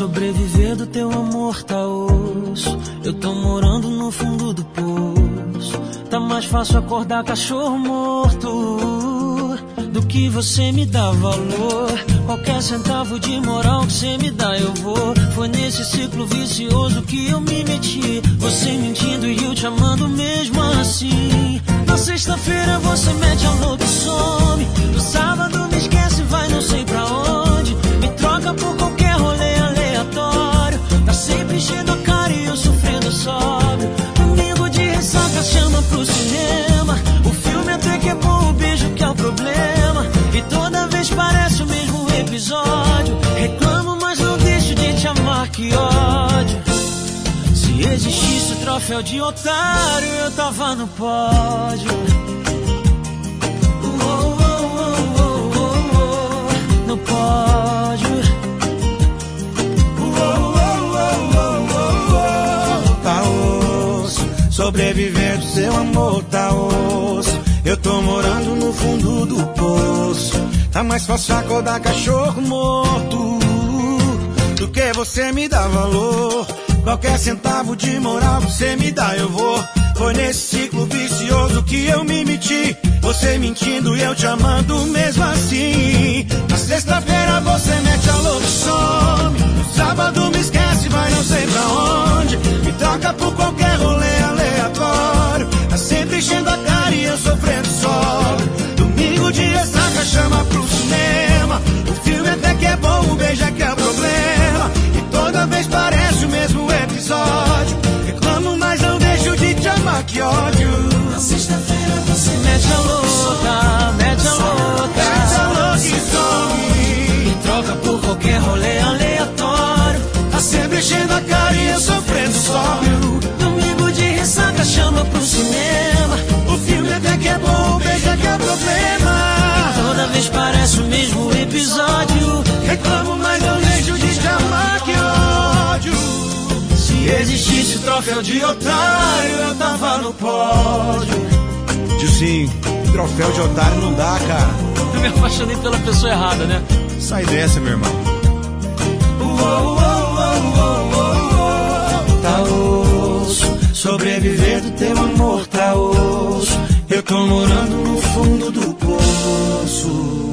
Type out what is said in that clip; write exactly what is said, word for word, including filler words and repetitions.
Sobreviver do teu amor tá osso. Eu tô morando no fundo do poço. Tá mais fácil acordar cachorro morto do que você me dá valor. Qualquer centavo de moral que você me dá eu vou. Foi nesse ciclo vicioso que eu me meti. Você mentindo e eu te amando mesmo assim. Na sexta-feira você mete a louca e some. No sábado me esquece e vai não sei pra onde. Me troca por qualquer rolê aleatório. Tá sempre enchendo a cara e eu sofrendo sóbrio. Domingo de ressaca chama pro cinema. O filme até que é bom, o beijo que é o problema. E toda vez parece o mesmo episódio. Reclamo, mas não deixo de te amar, que ódio. Se existisse o troféu de otário, eu tava no pódio. Oh, oh, oh, oh, oh, oh, no pódio. Oh, oh, oh, oh, oh, oh. Tá osso, sobrevivendo, seu amor tá osso. Eu tô morando no fundo do poço. Tá mais fácil acordar cachorro morto do que você me dá valor. Qualquer centavo de moral você me dá eu vou. Foi nesse ciclo vicioso que eu me meti. Você mentindo e eu te amando mesmo assim. Na sexta-feira você mete a louca e some. No sábado me esquece, vai não sei pra onde. Me troca por qualquer rolê aleatório. Tá sempre enchendo a cara e eu sofrendo só. Domingo de ressaca chama pro cinema. O filme até que é bom, o beijo é que é o problema. E toda vez parece o mesmo episódio. Reclamo, mas não deixo de te amar, que ódio. Na sexta-feira você mete a louca, mete a louca, mete a louca e some. Me troca por qualquer rolê aleatório. Tá sempre enchendo a cara e eu sofrendo sóbrio. Domingo de ressaca chama pro cinema. O filme até que é bom, o beijo é que é problema. E toda vez parece o mesmo episódio. Reclamo, mas não deixo de te amar, que ódio. Se existisse o troféu de otário, eu tava no pódio. Sim, troféu de otário não dá, cara. Eu me apaixonei pela pessoa errada, né? Sai dessa, meu irmão. Oh, oh, oh, oh, oh. Tá osso, sobreviver do teu amor tá osso. Eu tô morando no fundo do poço.